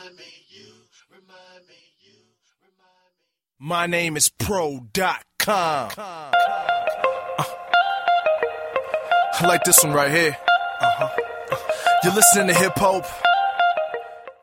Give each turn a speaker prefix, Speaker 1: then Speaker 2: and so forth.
Speaker 1: My name is Pro.com. I like this one right here. You're listening to hip hop.